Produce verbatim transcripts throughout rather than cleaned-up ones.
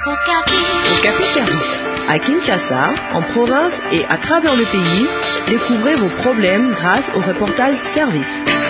Okapi Service. À Kinshasa, en province et à travers le pays, découvrez vos problèmes grâce au reportage Service.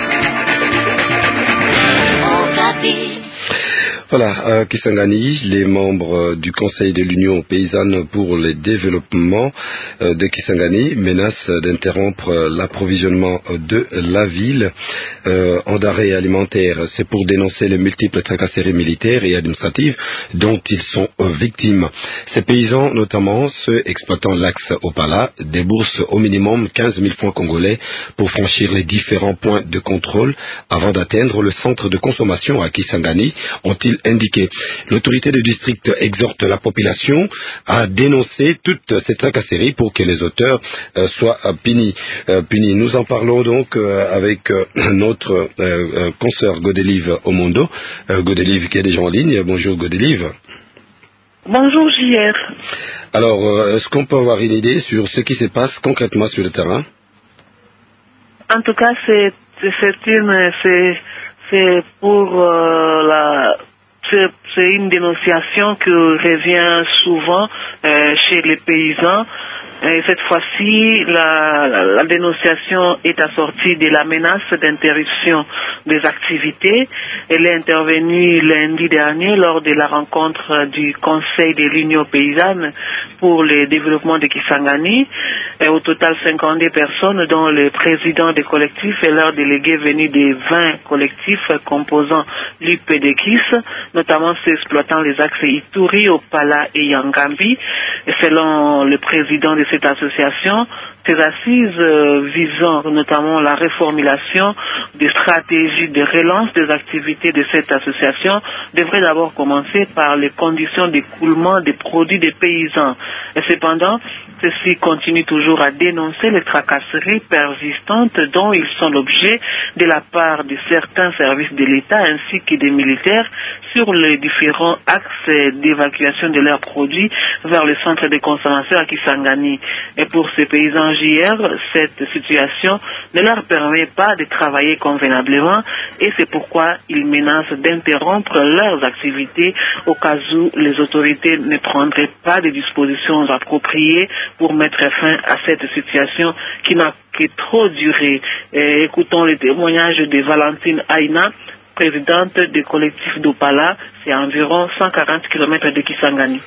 Okapi. Voilà, à Kisangani, les membres du Conseil de l'Union paysanne pour le développement de Kisangani menacent d'interrompre l'approvisionnement de la ville euh, en denrées alimentaires. C'est pour dénoncer les multiples tracasseries militaires et administratives dont ils sont victimes. Ces paysans, notamment ceux exploitant l'axe Opala, déboursent au minimum quinze mille francs congolais pour franchir les différents points de contrôle avant d'atteindre le centre de consommation à Kisangani, ont-ils indiqué. L'autorité du district exhorte la population à dénoncer toutes ces tracasseries pour que les auteurs euh, soient euh, punis. Euh, punis. Nous en parlons donc euh, avec euh, notre euh, euh, consoeur Godelive Omondo. Euh, Godelive qui est déjà en ligne. Bonjour Godelive. Bonjour J R. Alors, euh, est-ce qu'on peut avoir une idée sur ce qui se passe concrètement sur le terrain? En tout cas, c'est c'est une c'est c'est pour euh, la c'est une dénonciation qui revient souvent euh, chez les paysans. Et cette fois-ci, la, la, la dénonciation est assortie de la menace d'interruption des activités. Elle est intervenue lundi dernier lors de la rencontre du Conseil de l'Union paysanne pour le développement de Kisangani. Et au total, cinquante-deux personnes, dont le président des collectifs et leurs délégués venus des vingt collectifs composant l'U P D K I S, notamment ceux exploitant les axes Ituri, Opala et Yangambi. Et selon le président de cette association, ces assises euh, visant notamment la reformulation des stratégies de relance des activités de cette association devraient d'abord commencer par les conditions d'écoulement des produits des paysans. Et cependant, ceux-ci continuent toujours à dénoncer les tracasseries persistantes dont ils sont l'objet de la part de certains services de l'État ainsi que des militaires sur les différents axes d'évacuation de leurs produits vers le centre de consommation à Kisangani. Et pour ces paysans J R, cette situation ne leur permet pas de travailler convenablement et c'est pourquoi ils menacent d'interrompre leurs activités au cas où les autorités ne prendraient pas de dispositions appropriées pour mettre fin à cette situation qui n'a que trop duré. Et écoutons le témoignage de Valentine Aina, présidente du collectif d'Opala, c'est à environ cent quarante kilomètres de Kisangani.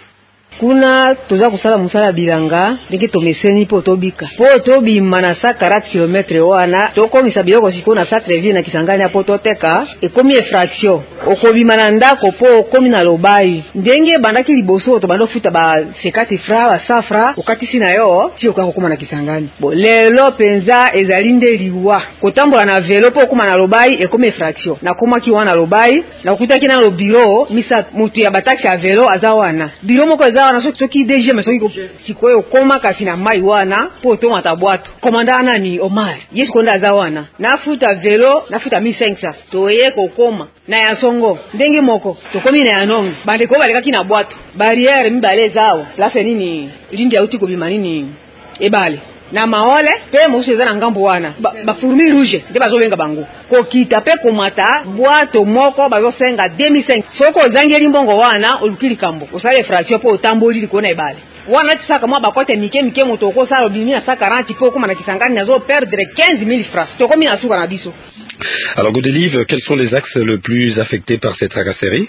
Kuna toza kusala musala bilanga ndenge tomeseni po tobika po tobima na cent quarante kilomètres wana tokomisa biloko siko na centre ville na Kisangani apo toteka ekomi infraction okobima na ndako po okomi na lobai ndenge bandaki liboso to bando futa ba cinquante francs ba cent francs okatisi na yo ti okanga koma na Kisangani bo lelo penza ezali nde liwa kotambola na velo po okoma na lobai ekomi infraction na koma ki wana lobai na kutaki na lo bureau misa mutu ya bataki ya velo aza wana bureau moko eza wana soki D G mais soki sikoyo koma kasi na mai wana po to mata bwato komanda nani Omar yesu konda aza wana nafuta velo nafuta mille cinq cents toye kokoma na ya songo ndenge moko tokomi na ya nongo bande ko baleka kina bwato barrière mibale zawo place nini lindi auti ko bima nini ebale na maole pe mosheza na ngambo wana ba, ba fourmi rouge nde bazobenga bango kokita pe komata bwato moko bazosenga deux mille cinq soko zangeli mbongo wana olukili kambo osale fraction po otamboli likona ebale wana tisaka mwa bakote mike mike moto ko sala bimi na cent quarante po koma na Kisangani nazo perdre quinze mille francs tokomi na suka na biso. Alors Godelive, quels sont les axes les plus affectés par ces tracasseries?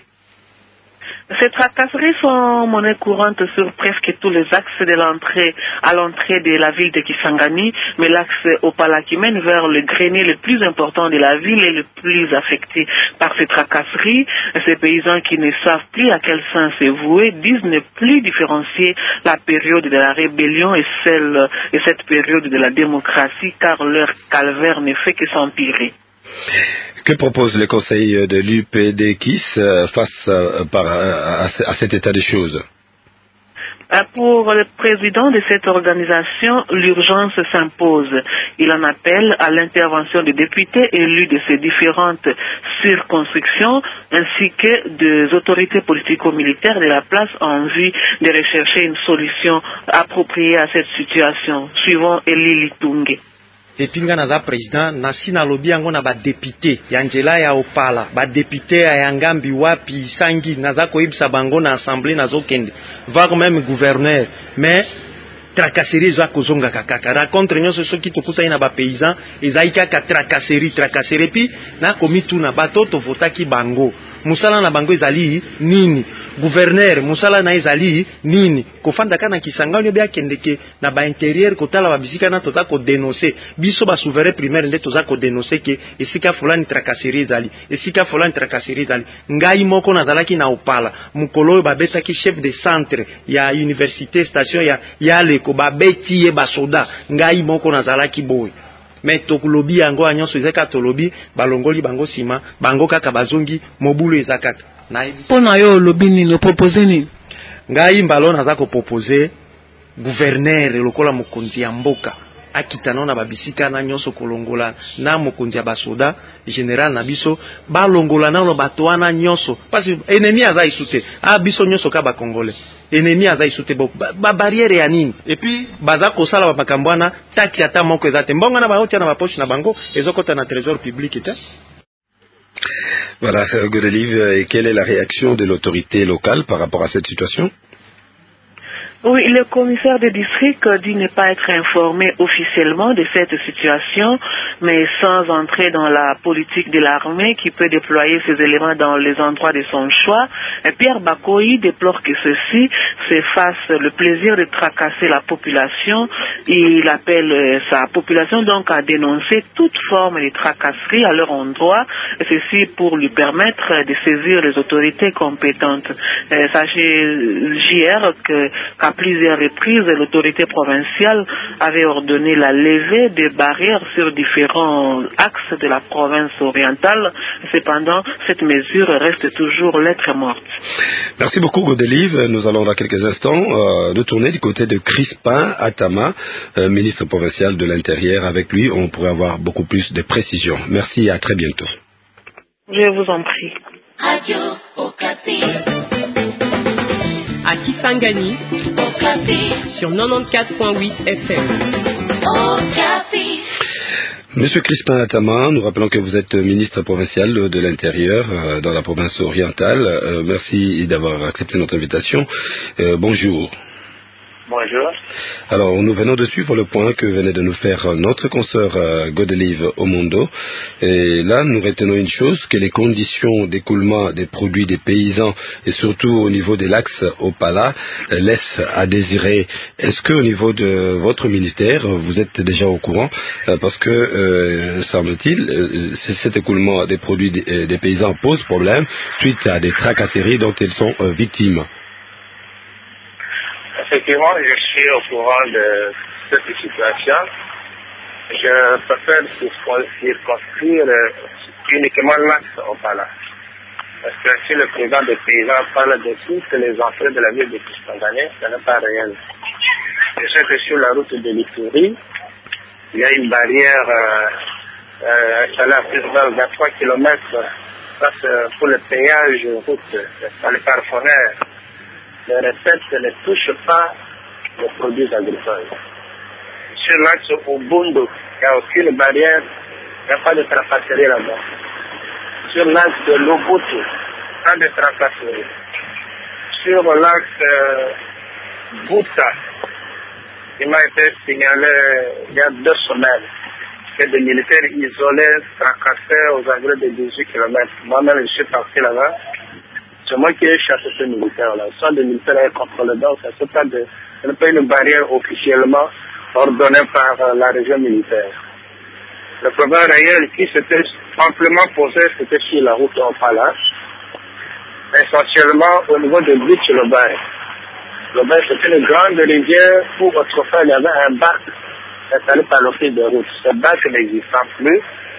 Ces tracasseries sont monnaie courante sur presque tous les axes de l'entrée à l'entrée de la ville de Kisangani, mais l'axe Opala qui mène vers le grenier le plus important de la ville est le plus affecté par ces tracasseries. Ces paysans qui ne savent plus à quel sens se vouer disent ne plus différencier la période de la rébellion et celle et cette période de la démocratie, car leur calvaire ne fait que s'empirer. Que propose le conseil de l'U P D K I S face à, à, à cet état de choses? Pour le président de cette organisation, l'urgence s'impose. Il en appelle à l'intervention des députés élus de ces différentes circonscriptions ainsi que des autorités politico-militaires de la place en vue de rechercher une solution appropriée à cette situation. Suivant Eli Litungue. depuis nga naza président nasi na lobi yango na ba député ya Njela ya Opala, ba député ya Ngambi wapi Sangi naza koyebisa bango na assemblée nazokende voire même gouverneur, mais tracasserie za kozonga kaka racontre nyonso soki tokuta ina ba paysan ezaika ka tracasserie tracasserie pi na komitu na batoto votaki bango musala na bango ezali nini, gouverneur musala na ezali nini, kofanda kana Kisangani bya kendeke na ba intérieur kotala ba bisika na tota ko dénoncer biso ba souverain primaire nde toza ko dénoncer ke esika fulani tracasserie ezali esika fulani tracasserie ezali. Ngai moko nazalaki na Opala mukolo ba betaki chef de centre ya université station ya ya leko ba beti ye ba soda ngai moko nazalaki boy. Mais tokolobi yango anyonso ezaka tolobi balongoli bango sima bango kaka bazongi mobulu ezakata na pona yo lobi nini proposer nini ngai mbalo naza ko proposer gouverneur lokola mokonzi ya mboka akitana na babisika na nyonso kolongola na mokonzi ya basoda général na biso balongola na lo batwana nyonso parce ennemi aza isute a biso nyonso ka ba congolais ennemi aza isute bo ba barrière ya nini et puis baza ko sala ba makambwana taxi ata moko ezate mbonga na baotia na bapoche na bango ezokota na trésor public eta. Voilà, Godelive, et quelle est la réaction de l'autorité locale par rapport à cette situation? Oui, le commissaire de district dit ne pas être informé officiellement de cette situation, mais sans entrer dans la politique de l'armée qui peut déployer ses éléments dans les endroits de son choix. Et Pierre Bakoyi déplore que ceci se fasse le plaisir de tracasser la population. Il appelle sa population donc à dénoncer toute forme de tracasserie à leur endroit, et ceci pour lui permettre de saisir les autorités compétentes. Euh, sachez, J R, que qu'à plusieurs reprises, l'autorité provinciale avait ordonné la levée des barrières sur différents axes de la province orientale. Cependant, cette mesure reste toujours lettre morte. Merci beaucoup, Godelive. Nous allons dans quelques instants euh, retourner du côté de Crispin Atama, euh, ministre provincial de l'Intérieur. Avec lui, on pourrait avoir beaucoup plus de précisions. Merci et à très bientôt. Je vous en prie. Radio Okapi. À Kisangani, Okapi. sur quatre-vingt-quatorze point huit F M. Okapi. Monsieur Crispin Atama, nous rappelons que vous êtes ministre provincial de l'Intérieur euh, dans la province orientale. Euh, merci d'avoir accepté notre invitation. Euh, bonjour. Bonjour. Alors, nous venons de suivre le point que venait de nous faire notre consoeur euh, Godelive Omondo. Et là, nous retenons une chose, que les conditions d'écoulement des produits des paysans, et surtout au niveau de l'axe Opala, euh, laissent à désirer. Est-ce qu'au niveau de votre ministère, vous êtes déjà au courant euh, parce que, euh, semble-t-il, euh, cet écoulement des produits des, des paysans pose problème suite à des tracasseries dont ils sont euh, victimes. Effectivement, je suis au courant de cette situation. Je préfère circonscrire uniquement l'axe Opala. Parce que si le président des paysans parle de toutes les entrées de la ville de Kisangani, ce n'est pas réel. Je sais que sur la route de l'Ituri, il y a une barrière euh, euh, installée à plus de vingt-trois kilomètres pour le péage route par les carrefournaires. Les recettes ne touchent pas les produits agricoles. Sur l'axe Ubundu, il n'y a aucune barrière, il n'y a pas de tracasserie là-bas. Sur l'axe de Lobutu, pas de tracasserie. Sur l'axe euh, Bouta, il m'a été signalé il y a deux semaines que des militaires isolés tracassaient aux environs de dix-huit kilomètres. Moi-même, je suis parti là-bas. C'est moi qui ai chassé ces militaires-là. Ce sont des militaires avec contrôle d'ordre. Ce n'est pas une barrière officiellement ordonnée par euh, la région militaire. Le problème réel qui s'était amplement posé, c'était sur la route Opala, essentiellement au niveau de Bitch-le-Bay. Le Bay, c'était une grande rivière où autrefois il y avait un bac installé par l'office de route. Ce bac n'existant plus.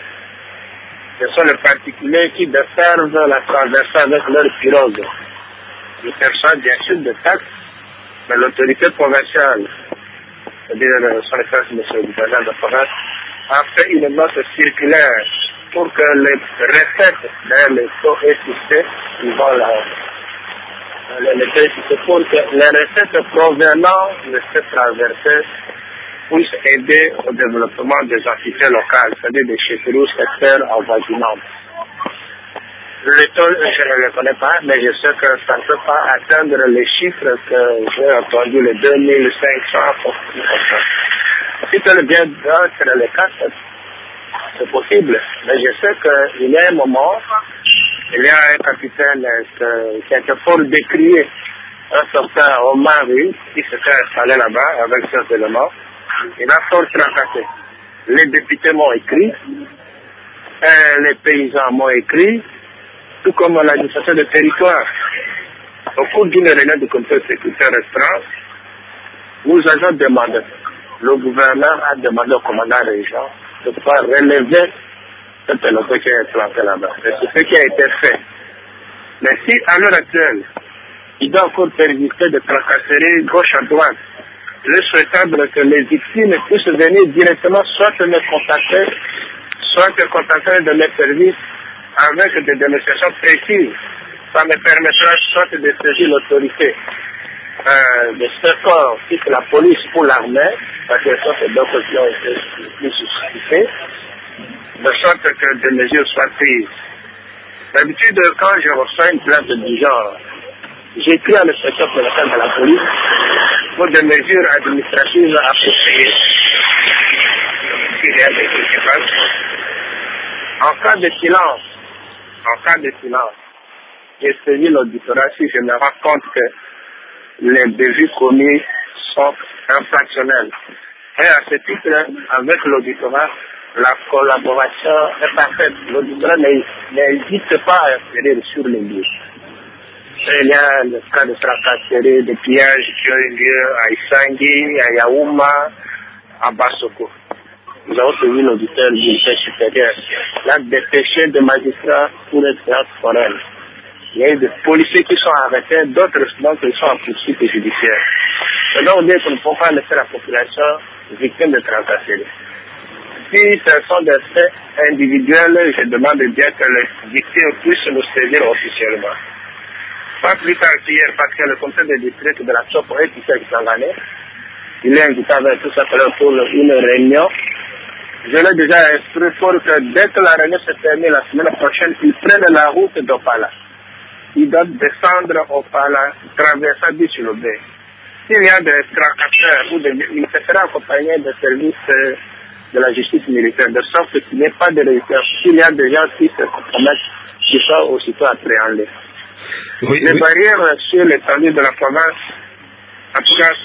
Ce sont les particuliers qui desservent la traversée avec leur pirogue. Ils perçoivent bien sûr des taxes, mais l'autorité provinciale, c'est-à-dire son excellence monsieur le gouverneur de province, a fait une note circulaire pour que les recettes, d'ailleurs les taux est fixé, ils vont là. Les taux est fixé pour que les recettes provenant de cette traversée puisse aider au développement des entités locales, c'est-à-dire des chefferies ou secteurs avoisinants. Le taux, je ne le connais pas, mais je sais que ça ne peut pas atteindre les chiffres que j'ai entendus, les deux mille cinq cents. Si c'est le bien dans les cas, c'est possible. Mais je sais qu'il y a un moment, il y a un capitaine qui a été fort décrié, un certain Omar qui s'était installé là-bas avec ses éléments. Il a fort tracassé. Les députés m'ont écrit, et les paysans m'ont écrit, tout comme l'administration de territoire. Au cours d'une réunion du comité de sécurité restreint, nous avons demandé, le gouverneur a demandé au commandant régional de pouvoir relever cette pénalité qui est plantée là-bas. Et c'est ce qui a été fait. Mais si à l'heure actuelle, il doit encore persister de tracasseries gauche à droite, il est souhaitable que les victimes puissent venir directement soit me contacter, soit contacter de mes services avec des démonstrations précises. Ça me permettra soit de saisir l'autorité euh, de ce corps, si c'est la police ou l'armée, parce que ça c'est d'autres qui ont été plus suscités, de sorte que des mesures soient prises. D'habitude, quand je reçois une plainte du genre, j'écris à l'inspecteur provincial de la police pour des mesures administratives appropriées. En cas de silence, en cas de silence, j'ai saisi l'auditorat si je me rends compte que les débuts commis sont infractionnels. Et à ce titre, avec l'auditorat, la collaboration est parfaite. L'auditorat n'hésite pas à inférer sur les lieux. Il y a le cas de tracasserie, de pillages qui ont eu lieu à Isangi, à Yaouma, à Bassoko. Nous avons suivi l'auditeur du lycée supérieur. Il a dépêché des magistrats pour les séances foraines. Il y a eu des policiers qui sont arrêtés, d'autres donc qui sont en poursuite judiciaire. C'est donc dire qu'on ne peut pas laisser la population victime de tracasserie. Si ce sont des faits individuels, je demande bien que les victimes puissent nous saisir officiellement. Pas plus tard qu'hier, parce que le conseil de district de la Chopo est ici à Kisangani. Il est invité avec tout ça pour une réunion. Je l'ai déjà instruit pour que dès que la réunion se termine la semaine prochaine, ils prennent la route d'Opala. Ils doivent descendre Opala, traverser Bichulobé. S'il y a des tracasseurs ou des, il se sera accompagné des services de la justice militaire, de sorte qu'il n'y ait pas de résistance. S'il y a des gens qui se compromettent, qui soient aussitôt appréhendés. Oui, les oui. barrières sur l'étendue de la province, en tout cas,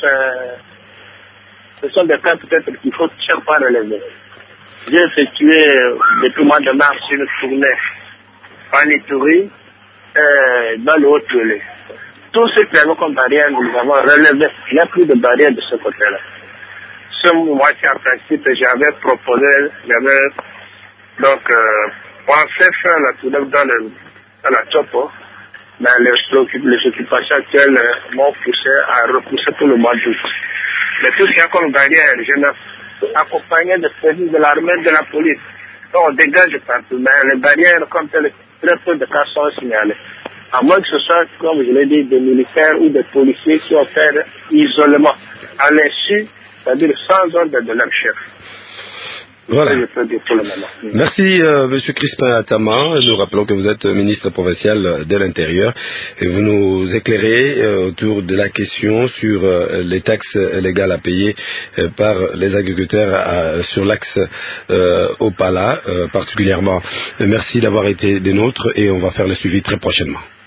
ce sont des cas peut-être qu'il faut chaque fois relever. J'ai effectué depuis le mois de mars une tournée en Ituri, euh, dans le Haut-Pelé. Tout ce qui avait comme barrière, nous avons relevé. Il n'y a plus de barrière de ce côté-là. Ce mois-ci, en principe, j'avais proposé, j'avais donc euh, pensé faire la tournée dans, le, dans la Chopo, mais les, les occupations actuelles m'ont poussé à repousser tout le mois d'août. Mais tout ce qu'il y a comme barrière, je me accompagné des services de l'armée et de la police. Donc on dégage partout, mais les barrières comme telles, très peu de cas sont signalés. À moins que ce soit, comme je l'ai dit, des militaires ou des policiers qui opèrent isolement, à l'insu, c'est-à-dire sans ordre de leur chef. Voilà. Merci, euh, Monsieur Crispin Atama. Nous rappelons que vous êtes ministre provincial de l'Intérieur et vous nous éclairez euh, autour de la question sur euh, les taxes légales à payer euh, par les agriculteurs à, sur l'axe euh, Opala euh, particulièrement. Merci d'avoir été des nôtres et on va faire le suivi très prochainement.